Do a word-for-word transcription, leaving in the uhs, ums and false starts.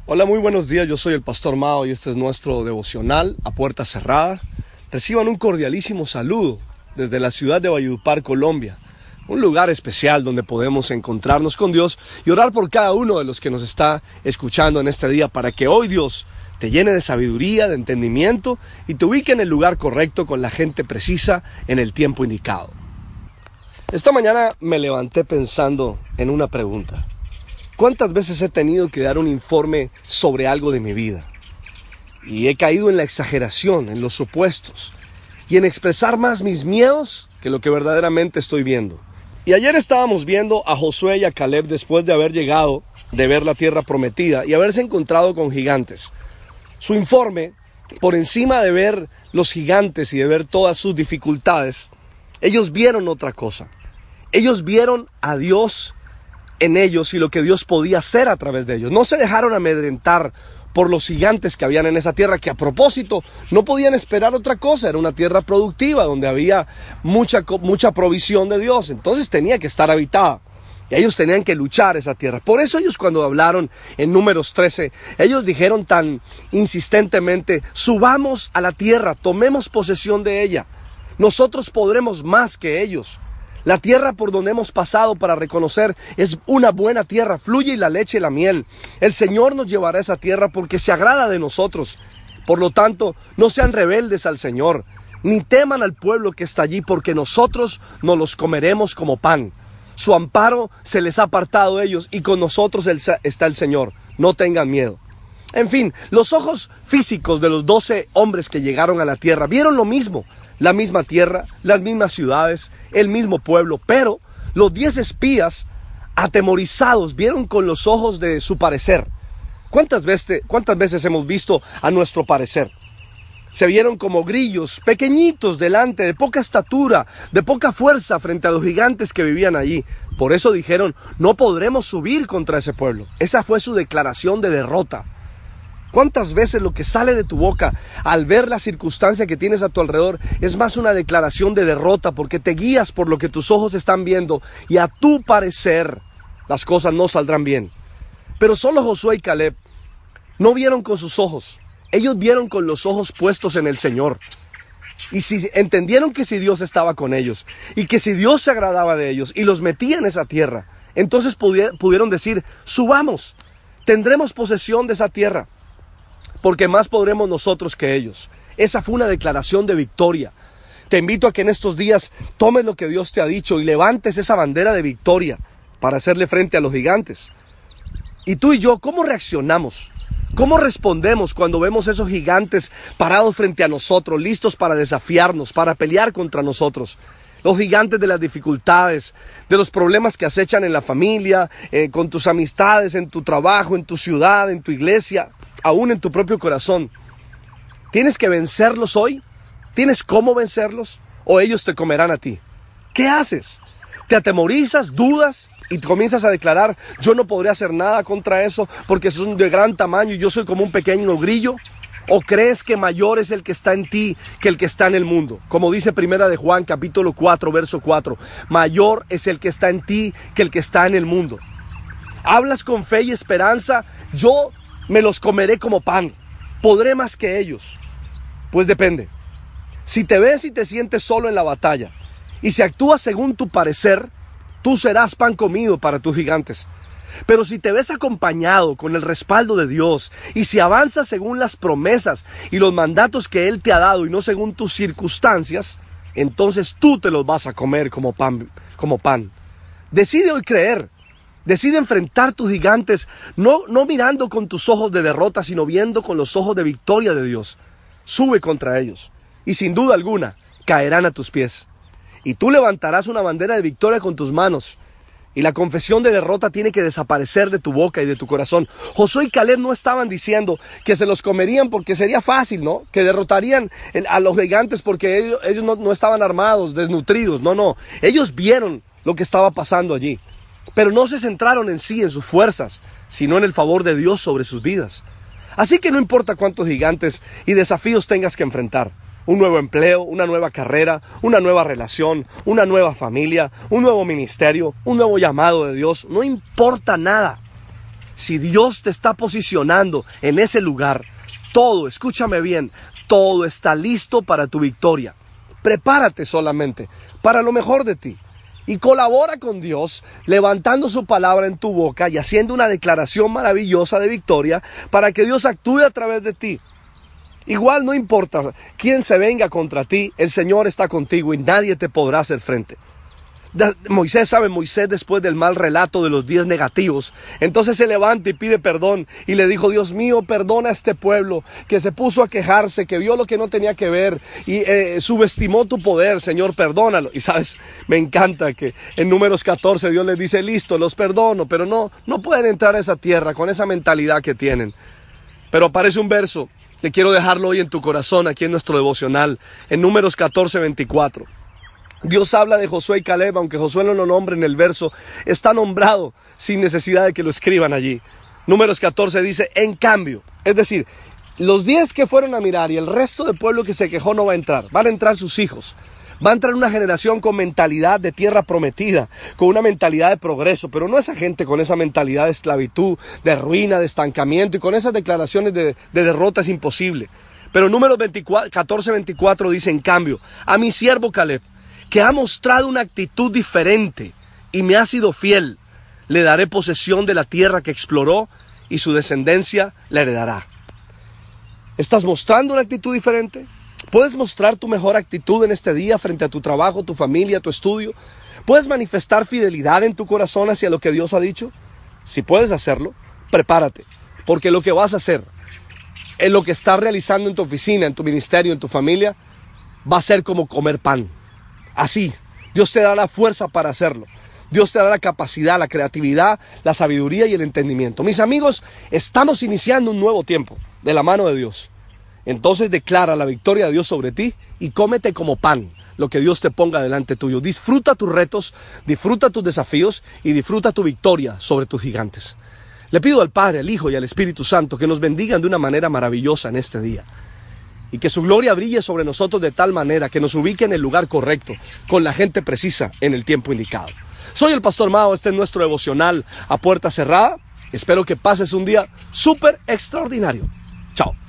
Hola, muy buenos días, yo soy el Pastor Mao y este es nuestro devocional a puerta cerrada. Reciban un cordialísimo saludo desde la ciudad de Valledupar, Colombia, un lugar especial donde podemos encontrarnos con Dios y orar por cada uno de los que nos está escuchando en este día para que hoy Dios te llene de sabiduría, de entendimiento y te ubique en el lugar correcto con la gente precisa en el tiempo indicado. Esta mañana me levanté pensando en una pregunta. ¿Cuántas veces he tenido que dar un informe sobre algo de mi vida? Y he caído en la exageración, en los supuestos, y en expresar más mis miedos que lo que verdaderamente estoy viendo. Y ayer estábamos viendo a Josué y a Caleb después de haber llegado, de ver la tierra prometida y haberse encontrado con gigantes. Su informe, por encima de ver los gigantes y de ver todas sus dificultades, ellos vieron otra cosa. Ellos vieron a Dios en ellos y lo que Dios podía hacer a través de ellos. No se dejaron amedrentar por los gigantes que habían en esa tierra, que a propósito no podían esperar otra cosa. Era una tierra productiva donde había mucha, mucha provisión de Dios, entonces tenía que estar habitada y ellos tenían que luchar esa tierra. Por eso ellos, cuando hablaron en Números trece, ellos dijeron tan insistentemente: subamos a la tierra, tomemos posesión de ella, nosotros podremos más que ellos. La tierra por donde hemos pasado para reconocer es una buena tierra, fluye la leche y la miel. El Señor nos llevará a esa tierra porque se agrada de nosotros. Por lo tanto, no sean rebeldes al Señor, ni teman al pueblo que está allí, porque nosotros nos los comeremos como pan. Su amparo se les ha apartado de ellos y con nosotros está el Señor. No tengan miedo. En fin, los ojos físicos de los doce hombres que llegaron a la tierra vieron lo mismo. La misma tierra, las mismas ciudades, el mismo pueblo, pero los diez espías atemorizados vieron con los ojos de su parecer. ¿Cuántas veces, cuántas veces hemos visto a nuestro parecer? Se vieron como grillos, pequeñitos delante, de poca estatura, de poca fuerza frente a los gigantes que vivían allí. Por eso dijeron: no podremos subir contra ese pueblo. Esa fue su declaración de derrota. ¿Cuántas veces lo que sale de tu boca al ver la circunstancia que tienes a tu alrededor es más una declaración de derrota, porque te guías por lo que tus ojos están viendo y a tu parecer las cosas no saldrán bien? Pero solo Josué y Caleb no vieron con sus ojos, ellos vieron con los ojos puestos en el Señor. Y si entendieron que si Dios estaba con ellos y que si Dios se agradaba de ellos y los metía en esa tierra, entonces pudieron decir: subamos, tendremos posesión de esa tierra, porque más podremos nosotros que ellos. Esa fue una declaración de victoria. Te invito a que en estos días tomes lo que Dios te ha dicho y levantes esa bandera de victoria para hacerle frente a los gigantes. Y tú y yo, ¿cómo reaccionamos? ¿Cómo respondemos cuando vemos esos gigantes parados frente a nosotros, listos para desafiarnos, para pelear contra nosotros? Los gigantes de las dificultades, de los problemas que acechan en la familia, eh, con tus amistades, en tu trabajo, en tu ciudad, en tu iglesia, aún en tu propio corazón. ¿Tienes que vencerlos hoy? ¿Tienes cómo vencerlos? ¿O ellos te comerán a ti? ¿Qué haces? ¿Te atemorizas, dudas y comienzas a declarar: yo no podré hacer nada contra eso porque son de gran tamaño y yo soy como un pequeño grillo? ¿O crees que mayor es el que está en ti que el que está en el mundo? Como dice Primera de Juan, capítulo cuatro, verso cuatro. Mayor es el que está en ti que el que está en el mundo. ¿Hablas con fe y esperanza? Yo me los comeré como pan, podré más que ellos. Pues depende. Si te ves y te sientes solo en la batalla, y si actúas según tu parecer, tú serás pan comido para tus gigantes. Pero si te ves acompañado con el respaldo de Dios, y si avanzas según las promesas y los mandatos que Él te ha dado y no según tus circunstancias, entonces tú te los vas a comer como pan, como pan. Decide hoy creer. Decide enfrentar tus gigantes, no, no mirando con tus ojos de derrota, sino viendo con los ojos de victoria de Dios. Sube contra ellos y sin duda alguna caerán a tus pies. Y tú levantarás una bandera de victoria con tus manos. Y la confesión de derrota tiene que desaparecer de tu boca y de tu corazón. Josué y Caleb no estaban diciendo que se los comerían porque sería fácil, ¿no? Que derrotarían a los gigantes porque ellos, ellos no, no estaban armados, desnutridos. No, no. Ellos vieron lo que estaba pasando allí. Pero no se centraron en sí, en sus fuerzas, sino en el favor de Dios sobre sus vidas. Así que no importa cuántos gigantes y desafíos tengas que enfrentar. Un nuevo empleo, una nueva carrera, una nueva relación, una nueva familia, un nuevo ministerio, un nuevo llamado de Dios. No importa nada. Si Dios te está posicionando en ese lugar, todo, escúchame bien, todo está listo para tu victoria. Prepárate solamente para lo mejor de ti. Y colabora con Dios, levantando su palabra en tu boca y haciendo una declaración maravillosa de victoria para que Dios actúe a través de ti. Igual no importa quién se venga contra ti, el Señor está contigo y nadie te podrá hacer frente. Moisés, sabe, Moisés después del mal relato de los diez negativos, entonces se levanta y pide perdón y le dijo: Dios mío, perdona a este pueblo que se puso a quejarse, que vio lo que no tenía que ver y eh, subestimó tu poder, Señor, perdónalo. Y sabes, me encanta que en Números catorce Dios les dice: listo, los perdono, pero no, no pueden entrar a esa tierra con esa mentalidad que tienen. Pero aparece un verso que quiero dejarlo hoy en tu corazón, aquí en nuestro devocional, en Números catorce, veinticuatro. Dios habla de Josué y Caleb, aunque Josué no lo nombre en el verso, está nombrado sin necesidad de que lo escriban allí. Números catorce dice: en cambio, es decir, los diez que fueron a mirar y el resto del pueblo que se quejó no va a entrar, van a entrar sus hijos. Va a entrar una generación con mentalidad de tierra prometida, con una mentalidad de progreso, pero no esa gente con esa mentalidad de esclavitud, de ruina, de estancamiento y con esas declaraciones de, de derrota es imposible. Pero Números catorce, veinticuatro dice: en cambio, a mi siervo Caleb, que ha mostrado una actitud diferente y me ha sido fiel, le daré posesión de la tierra que exploró y su descendencia la heredará. ¿Estás mostrando una actitud diferente? ¿Puedes mostrar tu mejor actitud en este día frente a tu trabajo, tu familia, tu estudio? ¿Puedes manifestar fidelidad en tu corazón hacia lo que Dios ha dicho? Si puedes hacerlo, prepárate, porque lo que vas a hacer, en lo que estás realizando en tu oficina, en tu ministerio, en tu familia, va a ser como comer pan. Así, Dios te dará la fuerza para hacerlo. Dios te dará la capacidad, la creatividad, la sabiduría y el entendimiento. Mis amigos, estamos iniciando un nuevo tiempo de la mano de Dios. Entonces declara la victoria de Dios sobre ti y cómete como pan lo que Dios te ponga delante tuyo. Disfruta tus retos, disfruta tus desafíos y disfruta tu victoria sobre tus gigantes. Le pido al Padre, al Hijo y al Espíritu Santo que nos bendigan de una manera maravillosa en este día. Y que su gloria brille sobre nosotros de tal manera que nos ubique en el lugar correcto, con la gente precisa, en el tiempo indicado. Soy el Pastor Mao, este es nuestro devocional a puerta cerrada. Espero que pases un día súper extraordinario. Chao.